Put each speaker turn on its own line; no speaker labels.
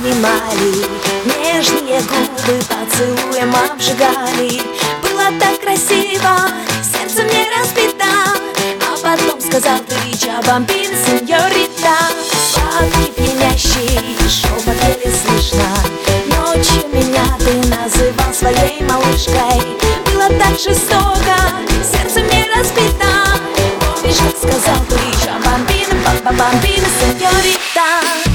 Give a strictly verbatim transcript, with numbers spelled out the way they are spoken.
обнимали, нежные губы поцелуем обжигали. Было так красиво, сердце мне разбито, а потом сказал ты: «Чао, бамбино, сеньорита». Сладкий, пьянящий шепот еле слышно, ночью меня ты называл своей малышкой. Было так жестоко, сердце мне разбито, помнишь, как сказал ты: «Чао, бамбино, бамбино, сеньорита».